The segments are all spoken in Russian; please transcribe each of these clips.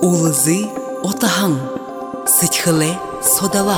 Улызы отаһаң, сытхылы содала.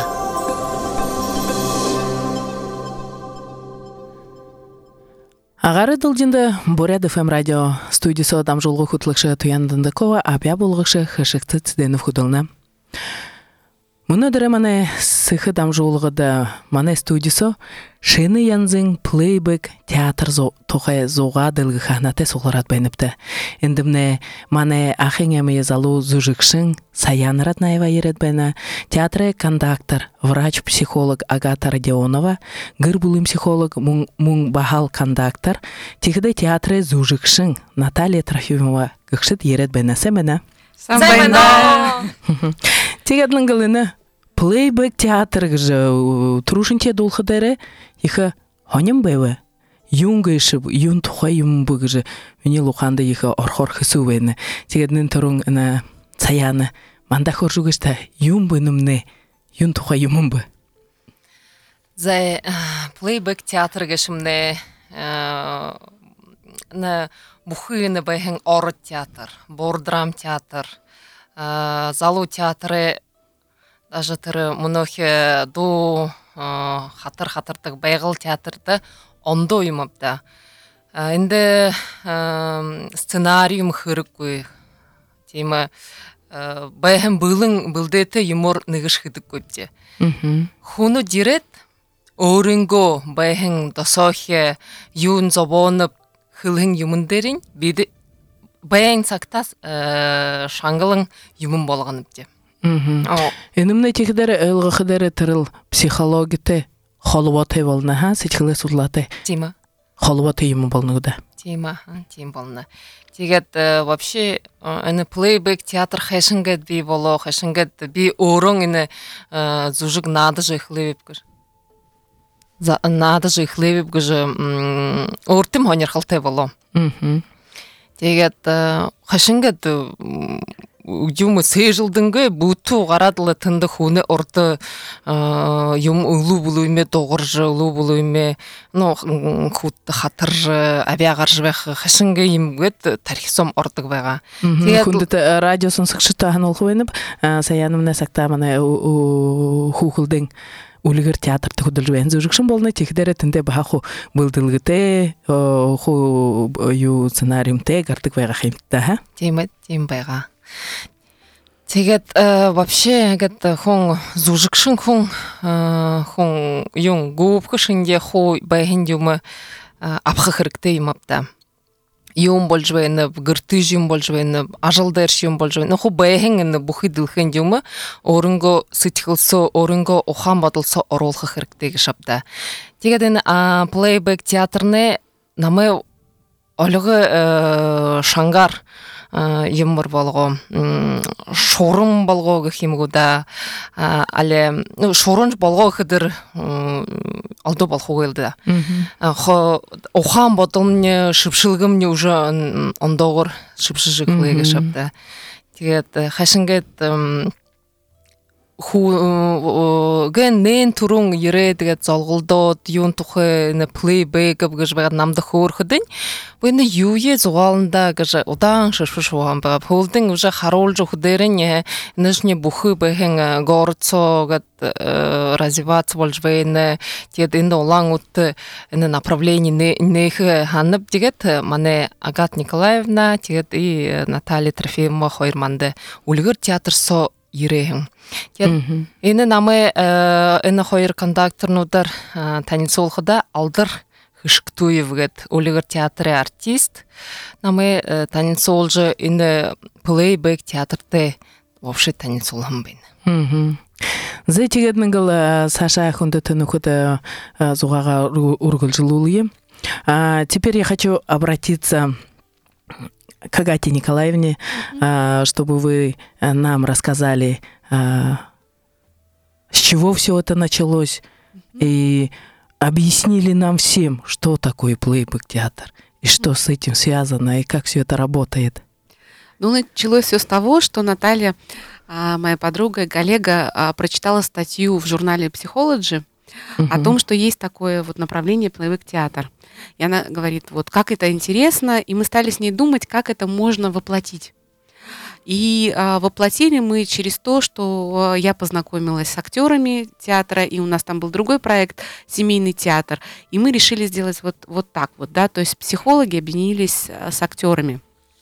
Агары дылжинды Бурят ФМ радио студиясы адам жолғы хутлықшы Туяндындыкова апя болғышы хышықты циденов худылна. Мұны дыры мане сыхы дам жолғыда мане студиясы шыны янзың плейбэк театр тоқай зоға дылғы қағнаты соғыларат байныпты. Эндімне мане ахын әмейе залу зұжықшын Саян Ратнаева ерет байна, театры кондактор, врач-психолог Агата Родионова, гырбулым психолог мұң бахал кондактор, тегіде театры зұжықшын Наталья Трофимова гықшыт ерет байна сәміна. Самбайна! Тегедлің ғылыны плейбэк театр гыжы турушынте долхыдары иха хонем бэвэ. Юнга ишib, юн тухай юм быгыжы. Мені луханда иха орхор хысу бэйны. Тегедлің тұрың ана Саяны манда хоржугышта юм бынымны, юн тухай юмым бы. Зай плейбэк театр гышымны на бухыны бэйхэн орыт театр, бордрам театр, залу театры даже тыры мұнохе ду хатыр-хатырдық байғыл театрды ондо юмапта. Енді сценариум хырық көй. Тема байғын бұлдеті юмор нығыш хыдық көпте. Хуну дирет орынго байғын досохе юн забонып хылын юмындерін бейді байғын сақтас шаңғылың юмын болғаныпте. Энімне текдері ылғықыдері тырыл психологиты холуаты болна, ха? Сечкілі судлаты. Тема. Холуаты юмын болнығыда. Тема болна. Тегет вообще эне плейбэк театр хэшингет би боло, хэшингет би орон эне зужик надо же хлеб гыж. Надо же хлеб гыж ортым хонер халте боло. Тегет хэшингет юмы сейжилдіңгі бұту ғарадылы тынды хуны орты юм ұлу бұлуйме, доғыржы ұлу бұлуйме, хутты хатыржы, абияғаржы бәқі қашынғы емгет тарихсом ордық бәға. Хүндіті радиосын сықшыттағын олғы өйніп, Саянымна сақтаманы хухылдың улигер театрты худылжуэн зужикшин болны текдере тинде баху былдылгыте ху ю сценариумте гартык байга химтта ха тем байга тегет вообще гет хон зужикшин хон юн губкышинде ху байгиндюмы апхырыкте имапта юм болжвайны гыртыжым болжвайны ажылдыршым болжвайны ху байгингны бухидылхын юмы орынго сытхылсо орынго охан батылсо оролхы хырыктеги шапта тегеден плейбэк театрны намы олығы шангар юмор болго шорым болго гхимгуда але шорын болго хыдыр алды болго келди хо охан батылны шыпшылгымны уже ондогор шыпшыжыклыгы шапта тегет хашингет ху ген нен турун ере дегет залгылдот юн тухы не плейбэк гыж багат намды хорхыдын быны юе зуалында гыж удан шышшуан ба холдинг уже харолжу худерен нышне бухы бэхэн горцо гат развиваться болжвейне тед инде олан утты эне направление нехе ханып дегет мане Агат Николаевна тед и Наталья Трофимова хойрманды улгыр театр со ереһин. Эне намы эне хойр кондакторнудар танилцолхыда алдыр Хышктуевгет улигер театры артист. Намы танилцолжы эне плейбэк театрте вообще танилцолхам бен. Зетигетмингл Саша Хундетенукуда зугага ургылжылулы. Теперь я хочу обратиться к Агате Николаевне, чтобы вы нам рассказали, с чего все это началось, и объяснили нам всем, что такое плейбэк-театр, и что с этим связано, и как все это работает. Ну, началось все с того, что Наталья, моя подруга и коллега, прочитала статью в журнале Psychology о том, что есть такое вот направление плейбэк-театр. И она говорит, вот как это интересно, и мы стали с ней думать, как это можно воплотить. И воплотили мы через то, что я познакомилась с актерами театра, и у нас там был другой проект «Семейный театр», и мы решили сделать вот так вот, да, то есть психологи объединились с актерами.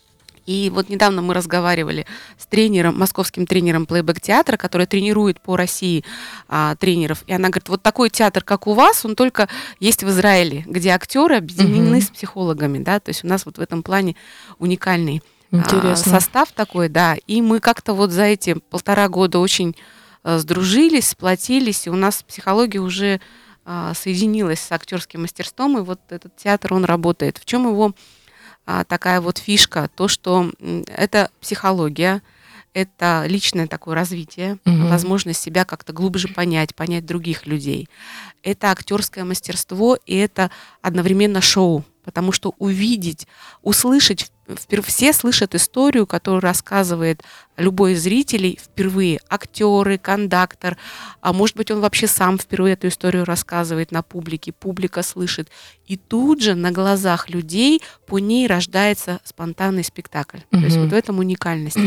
И вот недавно мы разговаривали с тренером, московским тренером плейбэк-театра, который тренирует по России тренеров. И она говорит, вот такой театр, как у вас, он только есть в Израиле, где актеры объединены с психологами, да, то есть у нас вот в этом плане уникальный состав такой, да. И мы как-то вот за эти 1,5 года очень сдружились, сплотились, и у нас психология уже соединилась с актерским мастерством, и вот этот театр, он работает. В чем его такая вот фишка, то, что это психология, это личное такое развитие, возможность себя как-то глубже понять других людей. Это актерское мастерство, и это одновременно шоу, потому что увидеть, услышать, все слышат историю, которую рассказывает любой из зрителей впервые. Актеры, кондактор, а может быть, он вообще сам впервые эту историю рассказывает на публике, публика слышит. И тут же на глазах людей по ней рождается спонтанный спектакль. То есть вот в этом уникальность.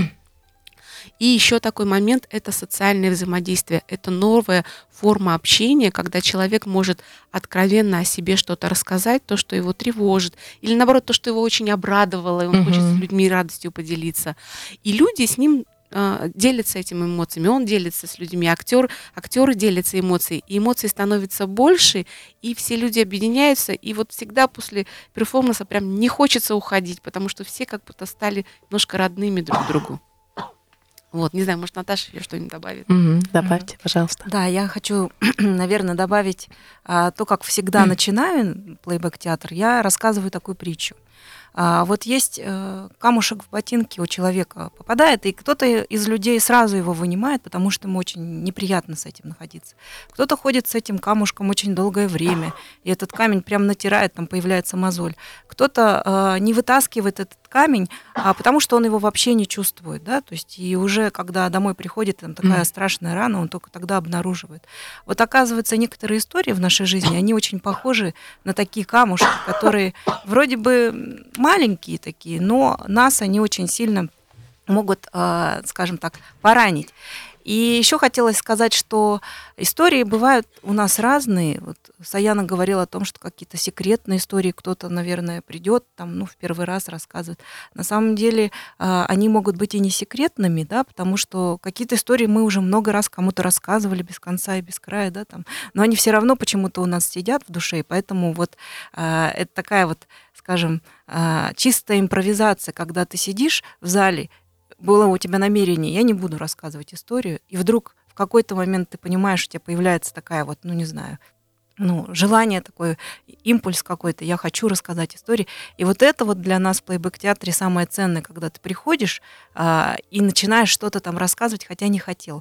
И еще такой момент – это социальное взаимодействие. Это новая форма общения, когда человек может откровенно о себе что-то рассказать, то, что его тревожит, или наоборот, то, что его очень обрадовало, и он хочет с людьми радостью поделиться. И люди с ним делятся этими эмоциями, он делится с людьми, актеры делятся эмоциями, и эмоций становится больше, и все люди объединяются, и вот всегда после перформанса прям не хочется уходить, потому что все как будто стали немножко родными друг другу. Вот, не знаю, может, Наташа еще что-нибудь добавит? Добавьте, пожалуйста. Да, я хочу, наверное, добавить то, как всегда начинаю плейбэк-театр, я рассказываю такую притчу. Вот есть камушек в ботинке у человека попадает, и кто-то из людей сразу его вынимает, потому что ему очень неприятно с этим находиться. Кто-то ходит с этим камушком очень долгое время, и этот камень прям натирает, там появляется мозоль. Кто-то не вытаскивает этот камень, потому что он его вообще не чувствует, да, то есть и уже когда домой приходит, там такая страшная рана, он только тогда обнаруживает. Вот оказывается, некоторые истории в нашей жизни, они очень похожи на такие камушки, которые вроде бы маленькие такие, но нас они очень сильно могут, скажем так, поранить. И еще хотелось сказать, что истории бывают у нас разные. Вот Саяна говорила о том, что какие-то секретные истории кто-то, наверное, придет, там, в первый раз рассказывает. На самом деле они могут быть и не секретными, да, потому что какие-то истории мы уже много раз кому-то рассказывали без конца и без края, да, там, но они все равно почему-то у нас сидят в душе, и поэтому вот это такая вот, скажем, чистая импровизация, когда ты сидишь в зале, было у тебя намерение, я не буду рассказывать историю, и вдруг в какой-то момент ты понимаешь, у тебя появляется такая вот, не знаю, желание такое, импульс какой-то, я хочу рассказать истории. И вот это вот для нас в плейбэк-театре самое ценное, когда ты приходишь и начинаешь что-то там рассказывать, хотя не хотел.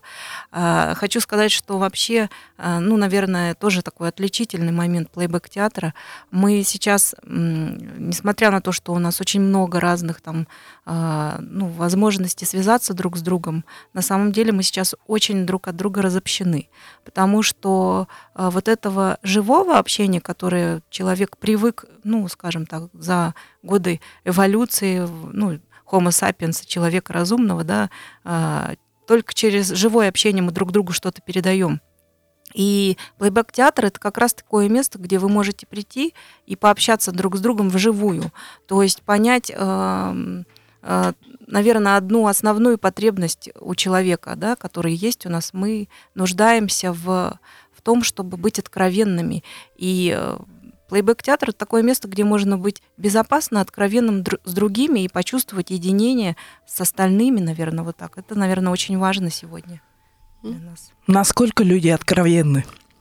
Хочу сказать, что вообще, наверное, тоже такой отличительный момент плейбэк-театра. Мы сейчас, несмотря на то, что у нас очень много разных там возможностей связаться друг с другом, на самом деле мы сейчас очень друг от друга разобщены, потому что вот этого живого общения, которое человек привык, скажем так, за годы эволюции, Homo sapiens, человека разумного, да, только через живое общение мы друг другу что-то передаем. И плейбэк-театр — это как раз такое место, где вы можете прийти и пообщаться друг с другом вживую, то есть понять, наверное, одну основную потребность у человека, да, которая есть у нас. Мы нуждаемся в том, чтобы быть откровенными. И плейбэк-театр — это такое место, где можно быть безопасно откровенным с другими и почувствовать единение с остальными, наверное, вот так. Это, наверное, очень важно сегодня для нас. Насколько люди откровенны?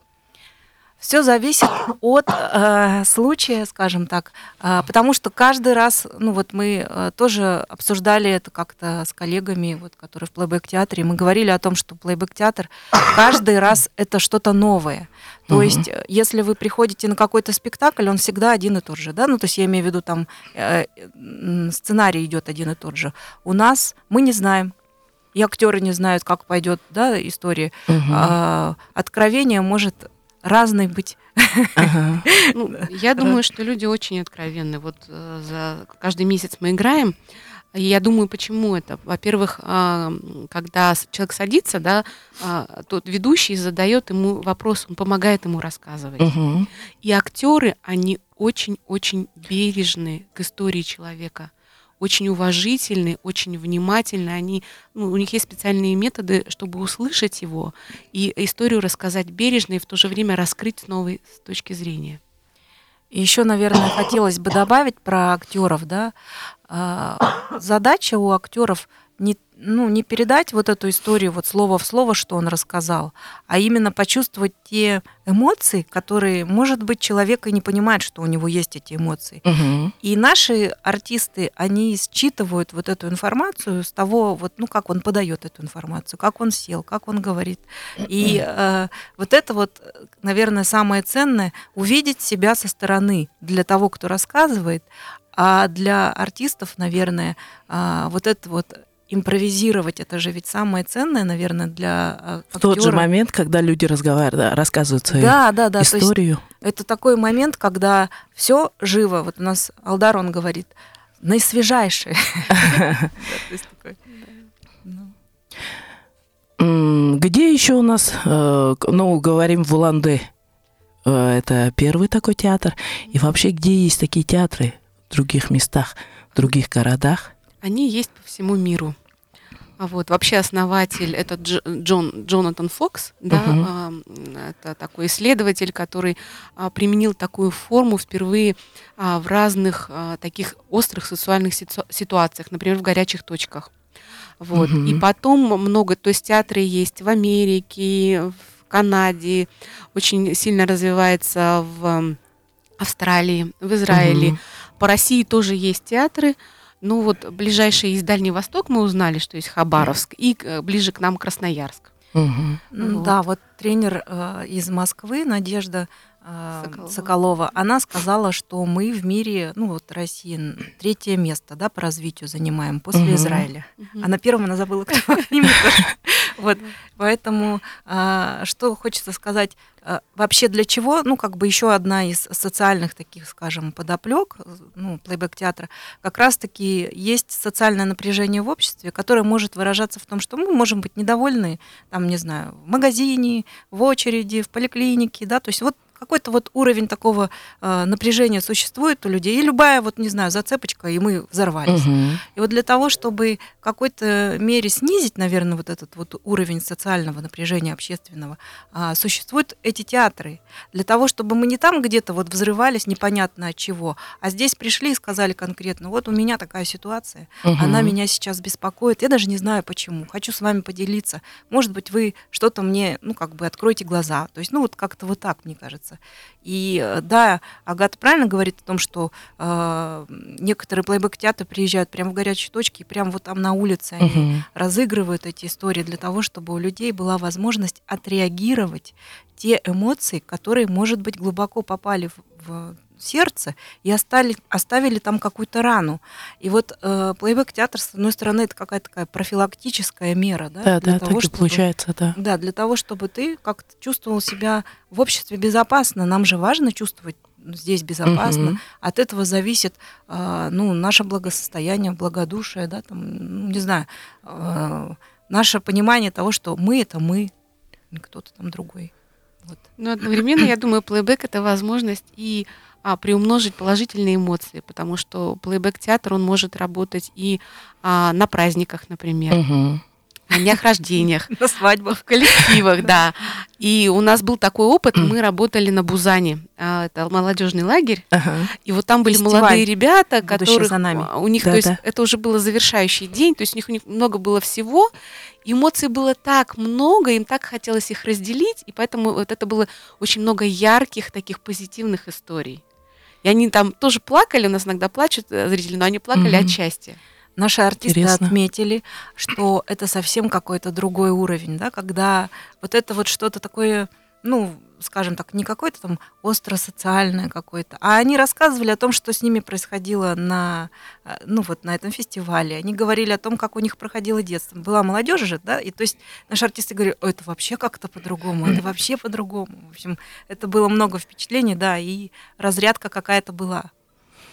Все зависит от случая, скажем так, потому что каждый раз, мы тоже обсуждали это как-то с коллегами, которые в плейбэк-театре, мы говорили о том, что плейбэк-театр каждый раз это что-то новое. То есть, если вы приходите на какой-то спектакль, он всегда один и тот же, да, то есть я имею в виду, там сценарий идет один и тот же. У нас мы не знаем, и актеры не знают, как пойдет, да, история. Откровение может разный быть. Я думаю, что люди очень откровенны. Вот за каждый месяц мы играем, И я думаю, почему это. Во-первых, когда человек садится, да, тот ведущий задает ему вопрос, он помогает ему рассказывать. Мгм. И актеры, они очень-очень бережны к истории человека, очень уважительны, очень внимательны. Они, у них есть специальные методы, чтобы услышать его и историю рассказать бережно и в то же время раскрыть с новой точки зрения. И еще, наверное, хотелось бы добавить про актеров, да. Задача у актеров не передать вот эту историю вот слово в слово, что он рассказал, а именно почувствовать те эмоции, которые, может быть, человек и не понимает, что у него есть эти эмоции. Мгм. И наши артисты, они считывают вот эту информацию с того, вот, как он подает эту информацию, как он сел, как он говорит. И вот это вот, наверное, самое ценное — увидеть себя со стороны для того, кто рассказывает, а для артистов, наверное, вот это вот импровизировать, это же ведь самое ценное, наверное, для В тот же актёра. момент, когда люди разговаривают, рассказывают свою Да, то есть историю. это такой момент, когда все живо. Вот у нас Алдар, он говорит, наисвежайшее. Где еще у нас, говорим в Улан-Удэ, это первый такой театр, и вообще где есть такие театры в других местах, в других городах? Они есть по всему миру. Вот. Вообще основатель — это Джонатан Фокс, да, это такой исследователь, который применил такую форму впервые в разных таких острых социальных ситуациях, например, в горячих точках. Вот. И потом то есть театры есть в Америке, в Канаде, очень сильно развивается в Австралии, в Израиле. По России тоже есть театры. Ближайший из Дальний Восток мы узнали, что есть Хабаровск, и ближе к нам Красноярск. Да, вот тренер из Москвы, Надежда Соколова, она сказала, что мы в мире, Россия, 3-е место, да, по развитию занимаем после Израиля. А на первом она забыла, кто именно. Вот, поэтому что хочется сказать, вообще для чего, еще одна из социальных таких, скажем, подоплек, плейбэк-театра, как раз-таки есть социальное напряжение в обществе, которое может выражаться в том, что мы можем быть недовольны, там, не знаю, в магазине, в очереди, в поликлинике, да, то есть вот какой-то вот уровень такого напряжения существует у людей, и любая, зацепочка, и мы взорвались. И вот для того, чтобы в какой-то мере снизить, наверное, вот этот вот уровень социального напряжения общественного, существуют эти театры. Для того, чтобы мы не там где-то вот взрывались непонятно от чего, а здесь пришли и сказали конкретно, вот у меня такая ситуация, она меня сейчас беспокоит, я даже не знаю почему, хочу с вами поделиться, может быть, вы что-то мне, откройте глаза. То есть, как-то вот так, мне кажется. И да, Агата правильно говорит о том, что некоторые плейбэк-театры приезжают прямо в горячие точки, и прямо вот там на улице они разыгрывают эти истории для того, чтобы у людей была возможность отреагировать те эмоции, которые, может быть, глубоко попали в сердце и оставили там какую-то рану. И вот плейбэк-театр, с одной стороны, это какая-то такая профилактическая мера, да, Да, так и получается, да. Да, для того, чтобы ты как-то чувствовал себя в обществе безопасно. Нам же важно чувствовать здесь безопасно. От этого зависит наше благосостояние, благодушие, да, там, не знаю, наше понимание того, что мы — это мы, не кто-то там другой. Вот. Но одновременно, я думаю, плейбэк — это возможность и приумножить положительные эмоции, потому что плейбэк-театр, он может работать и на праздниках, например, на днях рождениях, На свадьбах. в коллективах, да. И у нас был такой опыт, мы работали на Бузане, это молодежный лагерь, и вот там были Фестиваль молодые ребята, «Будущее которые за нами». у них, Да, то есть да. это уже было завершающий день, то есть у них много было всего, эмоций было так много, им так хотелось их разделить, и поэтому вот это было очень много ярких таких позитивных историй. И они там тоже плакали, у нас иногда плачут зрители, но они плакали от счастья. Наши артисты Интересно. отметили, что это совсем какой-то другой уровень, да, когда вот это вот что-то такое, скажем так, не какое-то там остро-социальное какое-то, а они рассказывали о том, что с ними происходило на этом фестивале. Они говорили о том, как у них проходило детство. Была молодежь же, да, и то есть наши артисты говорили, это вообще как-то по-другому, это вообще по-другому. В общем, это было много впечатлений, да, и разрядка какая-то была.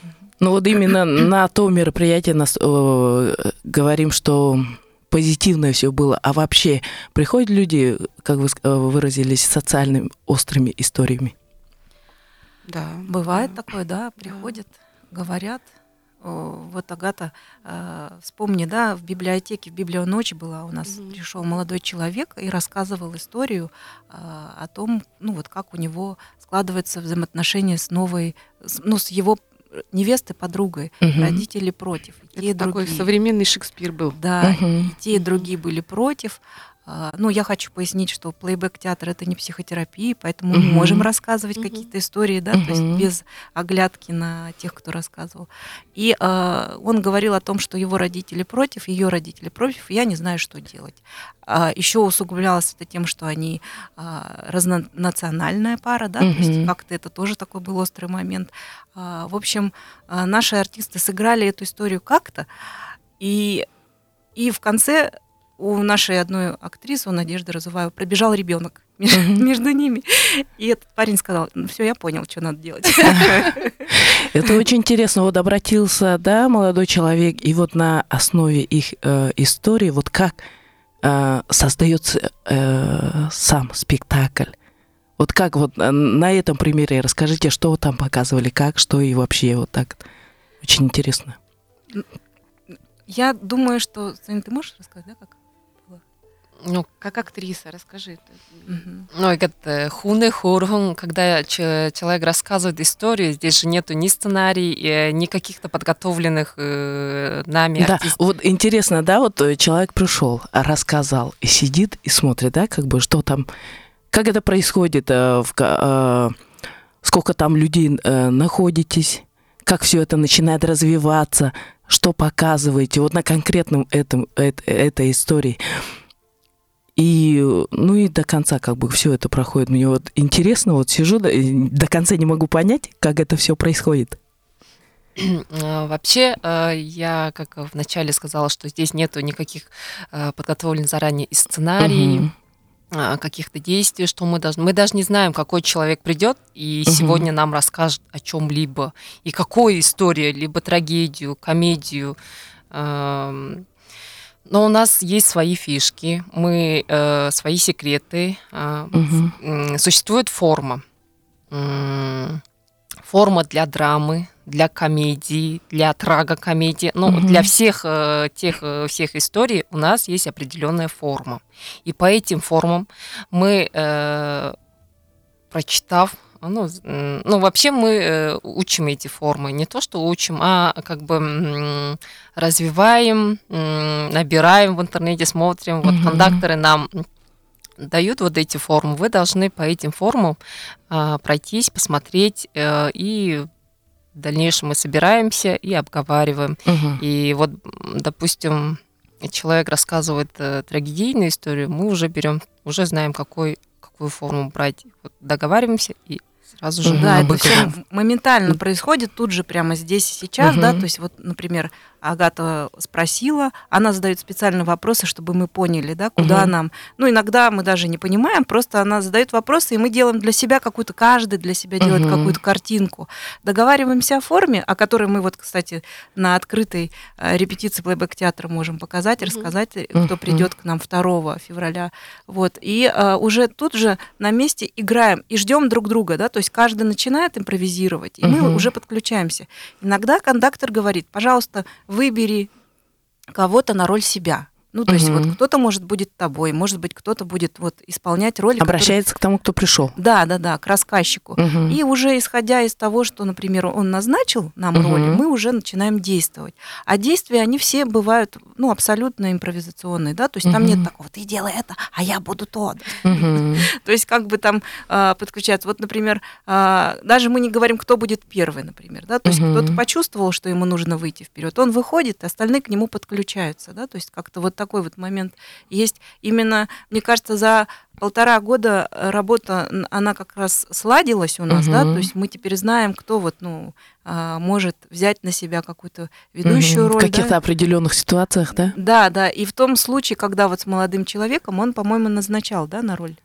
Ну вот именно на то мероприятие нас говорим, что позитивное все было, а вообще приходят люди, как вы выразились, социальными острыми историями? Да. Бывает такое, да, приходят, говорят. Вот, Агата, вспомни, да, в библиотеке, в библионочь была у нас, пришел молодой человек и рассказывал историю о том, ну вот как у него складываются взаимоотношения с новой, ну с его невестой, подругой, родители против. И те, и Это такой другие. современный Шекспир был. Да, и те, и другие были против. Ну, я хочу пояснить, что плейбэк-театр — это не психотерапия, поэтому мы можем рассказывать какие-то истории, да, то есть без оглядки на тех, кто рассказывал. И он говорил о том, что его родители против, ее родители против, и я не знаю, что делать. Еще усугублялось это тем, что они разнонациональная пара, да, то есть как-то это тоже такой был острый момент. В общем, наши артисты сыграли эту историю как-то, и в конце у нашей одной актрисы, у Надежды Разуваевой, пробежал ребенок между ними. И этот парень сказал: ну все, я понял, что надо делать. Это очень интересно. Вот обратился, да, молодой человек, и вот на основе их истории, вот как создается сам спектакль. Вот как вот на этом примере расскажите, что вы там показывали, как, что и вообще вот так. Очень интересно. Я думаю, что... Саня, ты можешь рассказать, да, как? Ну, Как актриса, расскажи. ну, это хуны хорхун, когда человек рассказывает историю, здесь же нету ни сценарий, ни каких-то подготовленных нами Да, артистов. вот интересно, да, вот человек пришел, рассказал, и сидит и смотрит, да, как бы, что там, как это происходит, сколько там людей находитесь, как все это начинает развиваться, что показываете, вот на конкретном этой истории. И, ну и до конца как бы все это проходит. Мне вот интересно, вот сижу, до конца не могу понять, как это все происходит. Вообще, я, как вначале сказала, что здесь нету никаких подготовленных заранее и сценарий, каких-то действий, что мы даже не знаем, какой человек придет и сегодня нам расскажет о чем-либо, и какую историю, либо трагедию, комедию. Но у нас есть свои фишки, мы свои секреты. Существует форма. Форма для драмы, для комедии, для трагокомедии. Ну, для всех историй у нас есть определенная форма. И по этим формам мы, прочитав, вообще мы учим эти формы. Не то, что учим, а как бы развиваем, набираем в интернете, смотрим. Вот кондакторы нам дают вот эти формы. Вы должны по этим формам пройтись, посмотреть, и в дальнейшем мы собираемся и обговариваем. И вот, допустим, человек рассказывает трагедийную историю, мы уже берем, уже знаем, какую форму брать. Вот договариваемся и сразу же Да, это обыгрываем. все моментально происходит тут же, прямо здесь и сейчас, да, то есть вот, например, Агата спросила, она задает специальные вопросы, чтобы мы поняли, да, куда нам, ну, иногда мы даже не понимаем, просто она задает вопросы, и мы делаем для себя какую-то, каждый для себя делает какую-то картинку. Договариваемся о форме, о которой мы вот, кстати, на открытой репетиции плейбэк-театра можем показать, рассказать, кто придет к нам 2 февраля, вот, и уже тут же на месте играем и ждем друг друга, да, то есть каждый начинает импровизировать, и мы уже подключаемся. Иногда кондактор говорит: пожалуйста, выбери кого-то на роль себя. Ну, то есть вот кто-то, может, будет тобой, может быть, кто-то будет вот исполнять роль. Обращается к тому, кто пришел. Да, к рассказчику. И уже исходя из того, что, например, он назначил нам роли, мы уже начинаем действовать. А действия, они все бывают, ну, абсолютно импровизационные, да, то есть там нет такого: ты делай это, а я буду то. То есть как бы там подключаться. Вот, например, даже мы не говорим, кто будет первый, например, да, то есть кто-то почувствовал, что ему нужно выйти вперед, он выходит, остальные к нему подключаются, да, то есть как-то вот такой вот момент есть. Именно, мне кажется, за 1,5 года работа, она как раз сладилась у нас, да, то есть мы теперь знаем, кто вот, ну, может взять на себя какую-то ведущую роль. В каких-то определенных ситуациях, да? Да, и в том случае, когда вот с молодым человеком, он, по-моему, назначал, да, на роль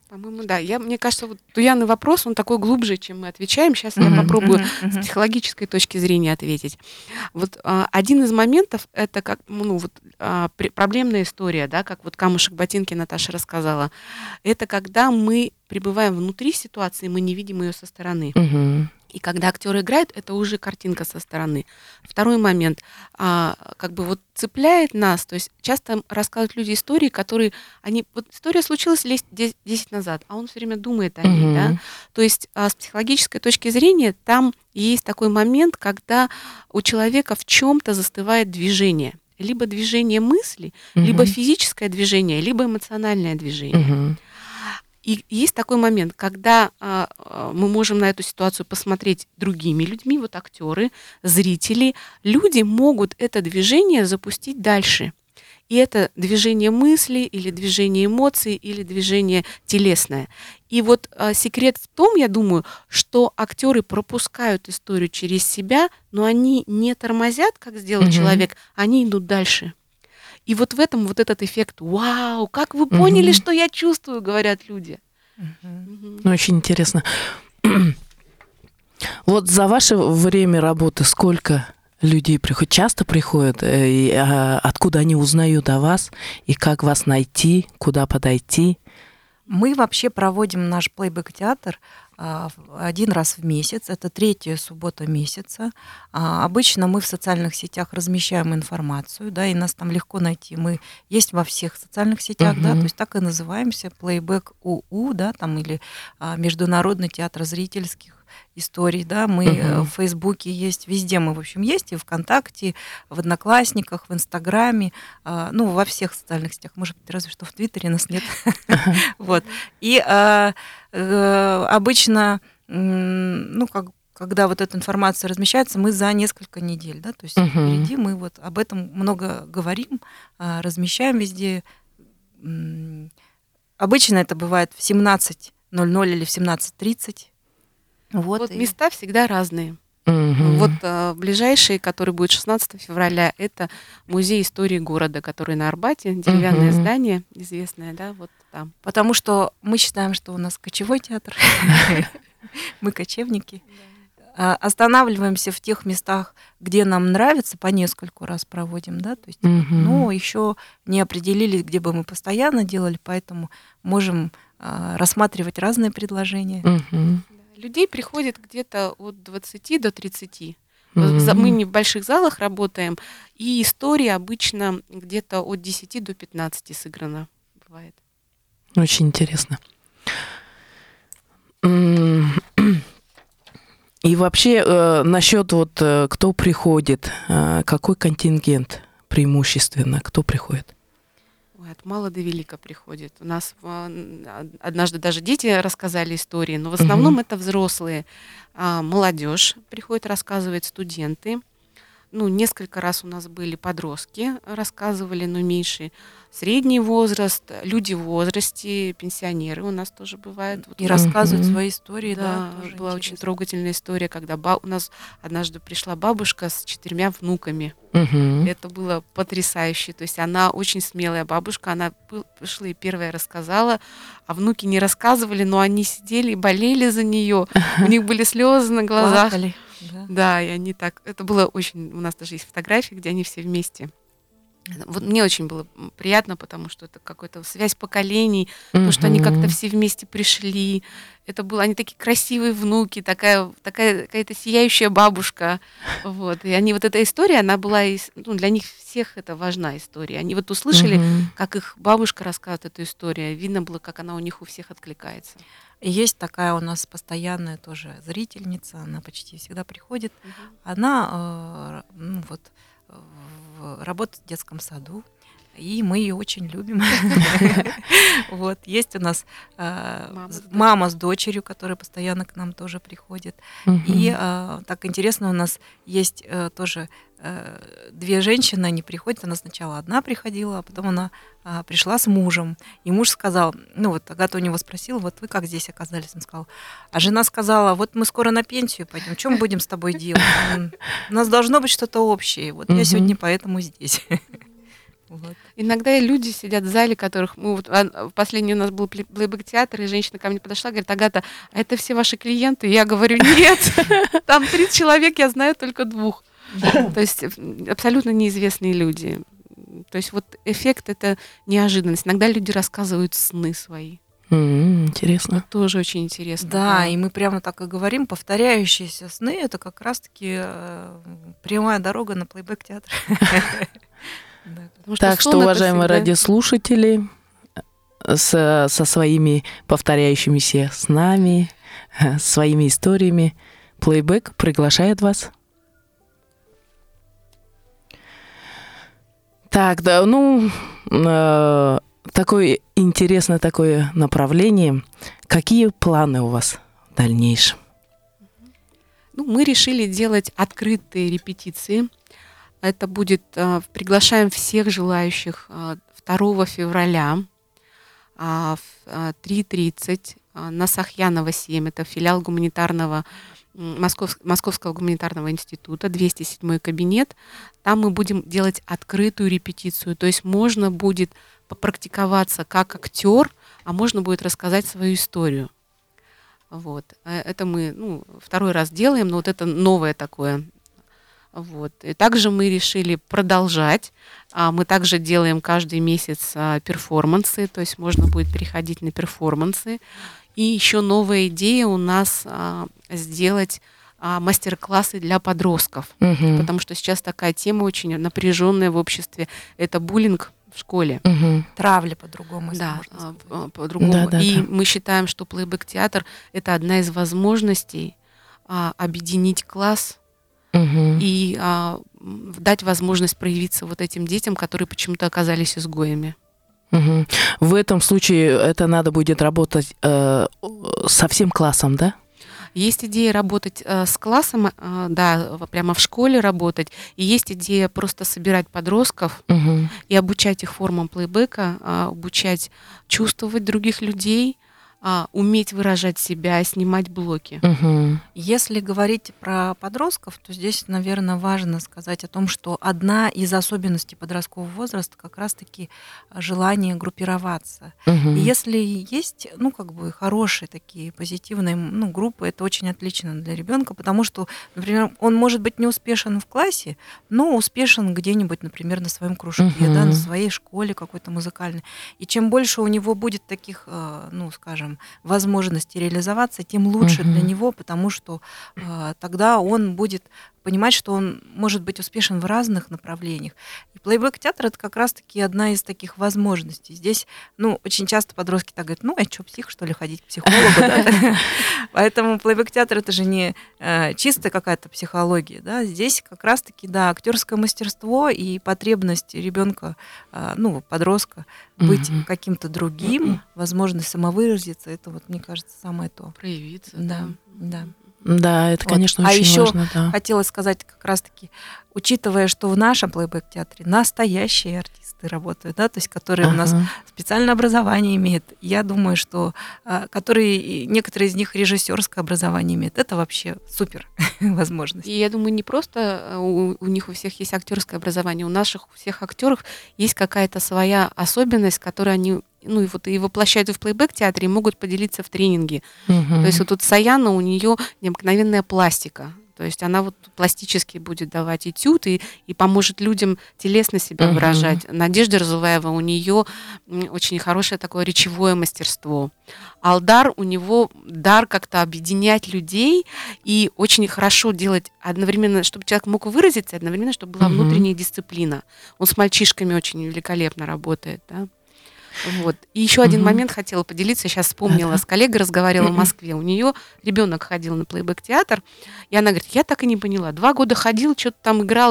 По-моему, да. Мне кажется, вот Туяны вопрос, он такой глубже, чем мы отвечаем. Сейчас я попробую с психологической точки зрения ответить. Вот один из моментов, это как, проблемная история, да, как вот камушек ботинки Наташа рассказала. Это когда мы пребываем внутри ситуации, мы не видим ее со стороны. И когда актеры играют, это уже картинка со стороны. Второй момент, как бы вот цепляет нас, то есть часто рассказывают люди истории, которые, вот история случилась лет 10 назад, а он все время думает о ней, да. То есть с психологической точки зрения там есть такой момент, когда у человека в чем-то застывает движение. Либо движение мысли, либо физическое движение, либо эмоциональное движение. И есть такой момент, когда мы можем на эту ситуацию посмотреть другими людьми, вот актеры, зрители, люди могут это движение запустить дальше. И это движение мысли, или движение эмоций, или движение телесное. И вот секрет в том, я думаю, что актеры пропускают историю через себя, но они не тормозят, как сделал человек, они идут дальше. И вот в этом вот этот эффект «Вау, как вы поняли, что я чувствую?» говорят люди. Очень интересно. Вот за ваше время работы сколько людей приходит? Часто приходят? И откуда они узнают о вас? И как вас найти? Куда подойти? Мы вообще проводим наш плейбэк-театр один раз в месяц. Это 3-я суббота месяца. Обычно мы в социальных сетях размещаем информацию, да, и нас там легко найти. Мы есть во всех социальных сетях, да, то есть так и называемся, плейбэк УУ, да, там, или Международный театр зрительских историй, да, мы в Фейсбуке есть, везде мы, в общем, есть, и ВКонтакте, в Одноклассниках, в Инстаграме, во всех социальных сетях, может быть, разве что в Твиттере нас нет. Вот. И обычно, когда вот эта информация размещается, мы за несколько недель, да, то есть впереди мы вот об этом много говорим, размещаем везде. Обычно это бывает в 17:00 или в 17:30. Вот места всегда разные. Вот ближайший, который будет 16 февраля, это музей истории города, который на Арбате, деревянное здание известное, да, вот там. Потому что мы считаем, что у нас кочевой театр, мы кочевники. Останавливаемся в тех местах, где нам нравится, по нескольку раз проводим, да, то есть, но еще не определились, где бы мы постоянно делали, поэтому можем рассматривать разные предложения. Людей приходит где-то от 20 до 30. Мы не в больших залах работаем, и история обычно где-то от 10 до 15 сыграна бывает. Очень интересно. И вообще насчет вот кто приходит, какой контингент преимущественно, кто приходит? От мала до велика приходит. У нас однажды даже дети рассказали истории, но в основном это взрослые. Молодежь приходит рассказывать, студенты. Несколько раз у нас были подростки, рассказывали, но меньше. Средний возраст, люди в возрасте, пенсионеры у нас тоже бывают. И рассказывают свои истории, да. Тоже была интересно. Очень трогательная история, когда у нас однажды пришла бабушка с 4 внуками. Это было потрясающе. То есть она очень смелая бабушка, она пришла и первая рассказала, а внуки не рассказывали, но они сидели и болели за нее. У них были слезы на глазах. Плакали. Да, и они так... Это было очень... У нас даже есть фотографии, где они все вместе. Вот мне очень было приятно, потому что это какая-то связь поколений, потому что они как-то все вместе пришли. Это было... Они такие красивые внуки, такая какая-то сияющая бабушка. Вот. И они... Вот эта история, она была... для них всех это важна история. Они вот услышали, как их бабушка рассказывает эту историю. Видно было, как она у них у всех откликается. И есть такая у нас постоянная тоже зрительница, она почти всегда приходит. Она работает в детском саду, и мы ее очень любим. Вот. Есть у нас мама с дочерью, которая постоянно к нам тоже приходит. И так интересно, у нас есть тоже 2 женщины, они приходят. Она сначала одна приходила, а потом она пришла с мужем. И муж сказал, Агата у него спросила, вот вы как здесь оказались? Он сказал, а жена сказала, вот мы скоро на пенсию пойдем, что мы будем с тобой делать? У нас должно быть что-то общее. Вот я сегодня поэтому здесь. Вот. Иногда и люди сидят в зале, которых мы вот в последний у нас был плейбэк-театр, и женщина ко мне подошла, говорит: Агата, а это все ваши клиенты? Я говорю: нет, там 30 человек, я знаю только 2. То есть абсолютно неизвестные люди. То есть вот эффект — это неожиданность. Иногда люди рассказывают сны свои. Интересно. Тоже очень интересно. Да, и мы прямо так и говорим, повторяющиеся сны — это как раз-таки прямая дорога на плейбэк-театр. Так что, уважаемые радиослушатели, со своими повторяющимися снами, своими историями, плейбэк приглашает вас. Так, да, такое интересное такое направление. Какие планы у вас в дальнейшем? Мы решили делать открытые репетиции. Это будет, приглашаем всех желающих 2 февраля в 3:30 на Сахьянова 7. Это филиал Московского гуманитарного института, 207 кабинет. Там мы будем делать открытую репетицию. То есть можно будет попрактиковаться как актер, а можно будет рассказать свою историю. Вот. Это мы 2-й раз делаем, но вот это новое такое. Вот. И также мы решили продолжать. Мы также делаем каждый месяц перформансы, то есть можно будет переходить на перформансы. И еще новая идея у нас сделать мастер-классы для подростков, потому что сейчас такая тема очень напряженная в обществе. Это буллинг в школе. Травля по-другому. Да, по-другому. Мы считаем, что плейбэк-театр — это одна из возможностей объединить класс и дать возможность проявиться вот этим детям, которые почему-то оказались изгоями. В этом случае это надо будет работать со всем классом, да? Есть идея работать с классом, да, прямо в школе работать. И есть идея просто собирать подростков и обучать их формам плейбэка, обучать чувствовать других людей, уметь выражать себя, снимать блоки. Если говорить про подростков, то здесь, наверное, важно сказать о том, что одна из особенностей подросткового возраста как раз-таки желание группироваться. И если есть, хорошие такие позитивные группы, это очень отлично для ребенка, потому что, например, он может быть не успешен в классе, но успешен где-нибудь, например, на своем кружке, да, на своей школе какой-то музыкальной. И чем больше у него будет таких, скажем, возможности реализоваться, тем лучше для него, потому что тогда он будет понимать, что он может быть успешен в разных направлениях. И плейбэк-театр — это как раз-таки одна из таких возможностей. Здесь, очень часто подростки так говорят: а что, псих, что ли, ходить к психологу? Поэтому плейбэк-театр — это же не чистая какая-то психология. Да? Здесь как раз-таки, да, актерское мастерство и потребность ребенка, подростка, быть каким-то другим, возможность самовыразиться — это, мне кажется, самое то. Проявиться. Да. Да, это, конечно, очень еще важно. Да. Хотела сказать как раз-таки, учитывая, что в нашем плейбэк-театре настоящие артисты работают, да, то есть которые у нас специальное образование имеют. Я думаю, что некоторые из них режиссерское образование имеют. Это вообще супер возможность. И я думаю, не просто у них у всех есть актерское образование, у наших у всех актеров есть какая-то своя особенность, которую они и воплощают в плейбэк-театре, и могут поделиться в тренинге. То есть вот тут Саяна, у нее необыкновенная пластика. То есть она пластически будет давать этюд и поможет людям телесно себя выражать. Надежда Разуваева, у нее очень хорошее такое речевое мастерство. Алдар, у него дар как-то объединять людей и очень хорошо делать одновременно, чтобы человек мог выразиться, одновременно, чтобы была внутренняя дисциплина. Он с мальчишками очень великолепно работает, да. Вот. И еще один момент хотела поделиться. Сейчас вспомнила, с коллегой разговаривала в Москве. У нее ребенок ходил на плейбэк-театр, и она говорит: я так и не поняла. 2 года ходил, что-то там играл,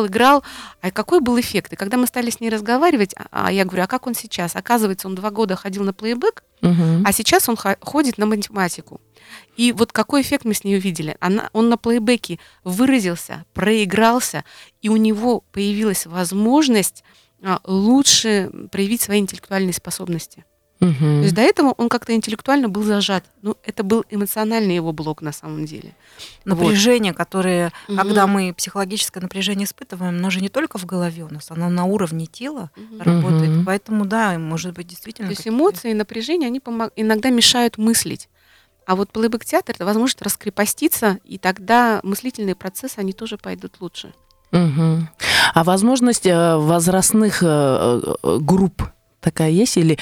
а какой был эффект? И когда мы стали с ней разговаривать, я говорю: а как он сейчас? Оказывается, он 2 года ходил на плейбэк, а сейчас он ходит на математику. И вот какой эффект мы с ней увидели. Он на плейбэке выразился, проигрался, и у него появилась возможность лучше проявить свои интеллектуальные способности. То есть до этого он как-то интеллектуально был зажат. Ну, это был эмоциональный его блок на самом деле. Напряжение, которое, Мгм. когда мы психологическое напряжение испытываем, оно же не только в голове у нас, оно на уровне тела Мгм. работает. Мгм. Поэтому, да, может быть, действительно... То есть какие-то- эмоции и напряжение, они иногда мешают мыслить. А вот плейбэк-театр — это возможность раскрепоститься, и тогда мыслительные процессы, они тоже пойдут лучше. Мгм. А возможность возрастных групп такая есть, или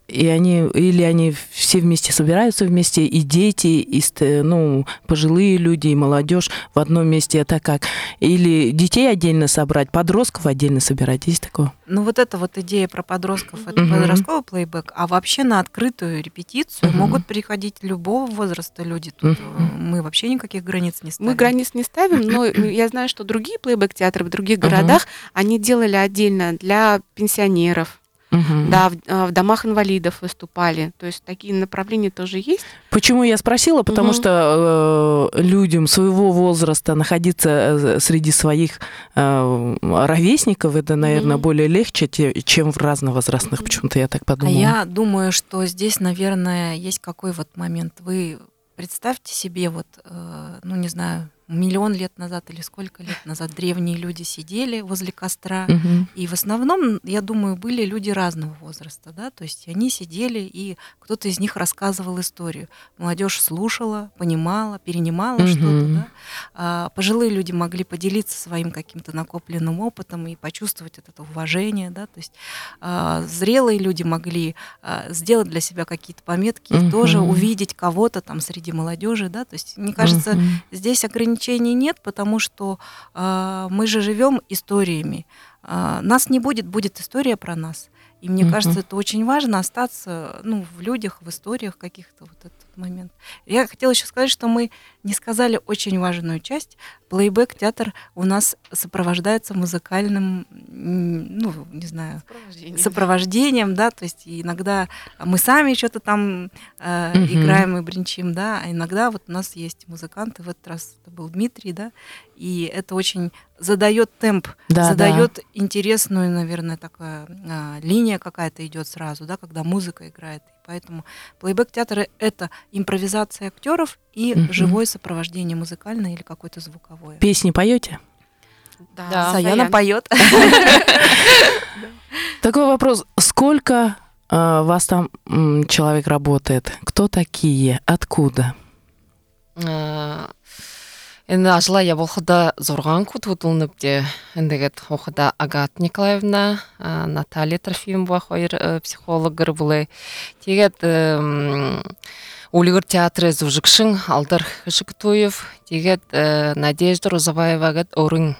они все вместе собираются вместе, и дети, и пожилые люди, и молодежь в одном месте, это как? Или детей отдельно собрать, подростков отдельно собирать, есть такое? Ну, вот эта вот идея про подростков, это Мгм. подростковый плейбэк, а вообще на открытую репетицию Мгм. могут приходить любого возраста люди. Тут мы вообще никаких границ не ставим. Мы границ не ставим, но я знаю, что другие плейбэк-театры в других Мгм. городах, они делали отдельно для пенсионеров, Мгм. да, в домах инвалидов выступали. То есть такие направления тоже есть. Почему я спросила? Потому Мгм. что людям своего возраста находиться среди своих ровесников, это, наверное, Мгм. более легче, чем в разновозрастных. Мгм. Почему-то я так А подумала. я думаю, что здесь, наверное, есть какой вот момент. Вы представьте себе, вот, не знаю, 1 000 000 лет назад или сколько лет назад древние люди сидели возле костра, Мгм. и в основном, я думаю, были люди разного возраста, да, то есть они сидели, и кто-то из них рассказывал историю. Молодежь слушала, понимала, перенимала Мгм. что-то, да. Пожилые люди могли поделиться своим каким-то накопленным опытом и почувствовать это уважение, да, то есть зрелые люди могли сделать для себя какие-то пометки и тоже Мгм. увидеть кого-то там среди молодежи, да, то есть мне кажется, Мгм. здесь ограничений нет, потому что мы же живем историями. Нас не будет, будет история про нас. И мне Мгм. кажется, это очень важно остаться в людях, в историях каких-то вот этот момент. Я хотела еще сказать, что мы не сказали очень важную часть. Плейбэк-театр у нас сопровождается музыкальным, не знаю, сопровождением, да, то есть иногда мы сами что-то там играем и бренчим, да, а иногда вот у нас есть музыканты, в этот раз это был Дмитрий, да, и это очень задает темп, Да, задает интересную, наверное, такая линия какая-то идет сразу, да, когда музыка играет. И поэтому плейбэк-театр — это импровизация актеров и Мгм. живое сопровождение музыкальное или какое-то звуковое. Песни поете? Да. Саяна поет. Такой вопрос. Сколько вас там человек работает? Кто такие? Откуда? Енді ажылай я болхыда зорған кут утылынып де эндегет охыда Агат Николаевна, Наталья Трофимова хойр психологыр булы. Тегет Улигыр театры зужыкшың Алдар Хышыктуев, тегет Надежда Розабаева гет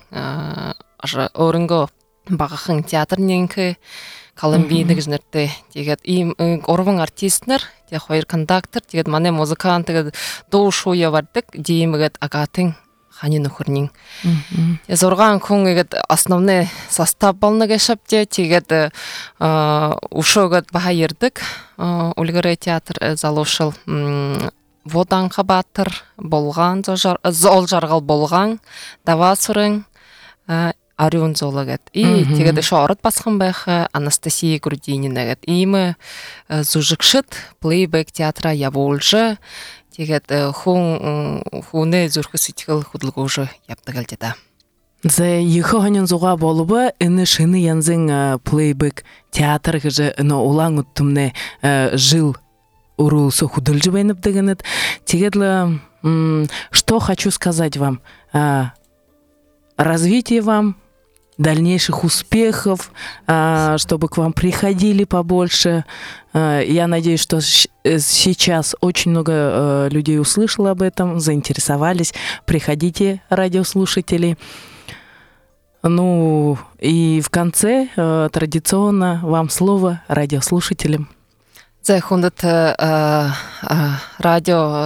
орынго бағақың театр ненкі Колумбия дегенерте тегет им орвың артистнер те хойр кондактор тегет мане музыкант тегет доушуя бардык деймегет Агатын ханин ухурнин те зорган күнгет основной состав балны гешапте тегет ушогат бахайырдык Улигыр театр залушыл водан хабатыр болған зол жаргал болған давасырың Арион золагет. И тегет еще орот пасхан бэха Анастасия Грудинина. Имы зужикшит плейбэк театра яволжы. Тегет хуне зурхысытикал худлгожы яптыгальдеда. За ехоганен зуга болуба ины шыны янзын плейбэк театр гыжы улаң уттумне жил урулсу худылжы бәйніп дегенет. Тегетлі, что хочу сказать вам. Развития вам, дальнейших успехов, чтобы к вам приходили побольше. Я надеюсь, что сейчас очень много людей услышало об этом, заинтересовались. Приходите, радиослушатели. Ну, и в конце традиционно вам слово радиослушателям. За хундат радио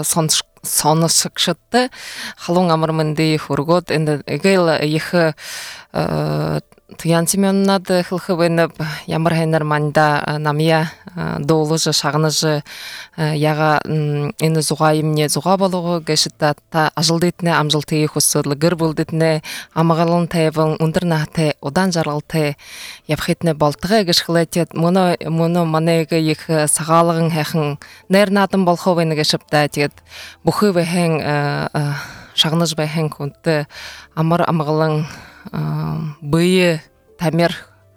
сонышыкшытты халуң амырмынды хургот энде эгел их Туян Семеновнады хылхыбынып, ямар хайнар манда намия доолыжы, шағыныжы, яға эни зуғайымне зуға болуғы, гэшітта та ажылдетіне амжылтыйы хусырлы гыр болдетіне, амағалын тайвын ундырнахты, одан жаралты, япхетіне балтығы гэшхылайтет, мұны манайғы ек сағалығын хэхін, нэрнатын болховыны гэшіпта, тет, бұхы вэхэн, шағыныж вэхэн күнті, амағалын бые тамер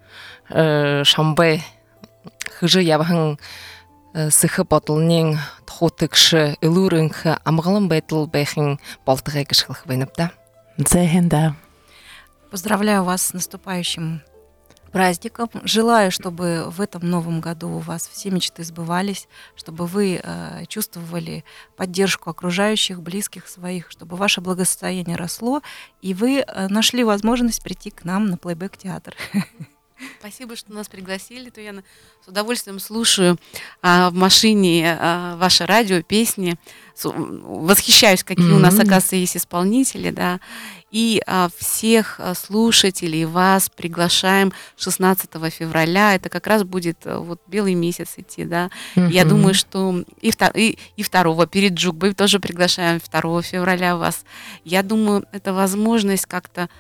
шамбай хыжы ябахан сыхы ботылнен тхутыкшы илурынхы амгалын байтыл байхын болтыгай кышхылх вайнапта. Зэхэнда. Поздравляю вас с наступающим праздником. Желаю, чтобы в этом новом году у вас все мечты сбывались, чтобы вы чувствовали поддержку окружающих, близких своих, чтобы ваше благосостояние росло, и вы нашли возможность прийти к нам на плейбэк-театр. Спасибо, что нас пригласили, то я с удовольствием слушаю в машине ваше радио, песни, восхищаюсь, какие у нас, оказывается, есть исполнители, да, и всех слушателей вас приглашаем 16 февраля, это как раз будет вот белый месяц идти, да, я думаю, что и второго перед Джугбой тоже приглашаем 2 февраля вас, я думаю, это возможность как-то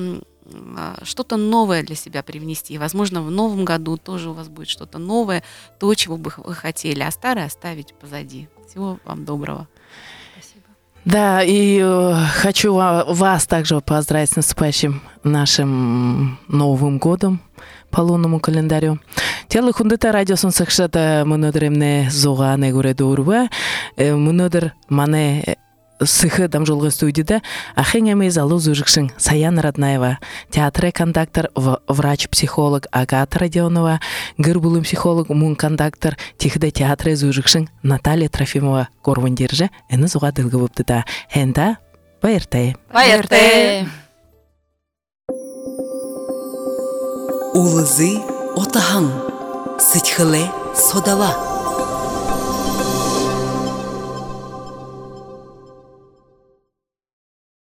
что-то новое для себя привнести. И, возможно, в новом году тоже у вас будет что-то новое, то, чего бы вы хотели, а старое оставить позади. Всего вам доброго. Спасибо. Да, и хочу вас также поздравить с наступающим нашим Новым годом по лунному календарю. Телы хундыта радиосын сықшыда мұнодыремне зоға негуре дұруа, мұнодыр мане сыхы дамжолғы студияда ахенгеме залу зужикшин Саян Раднаева, театре кондактор, врач-психолог Агата Родионова, гырбулым психолог, мун-кондактор, тихде театре зужикшин Наталья Трофимова Корвандирже, эні зуға дылғы бұптыда. Хенда, байыртай. Байыртай! Улызы отахан, сытхыле содала.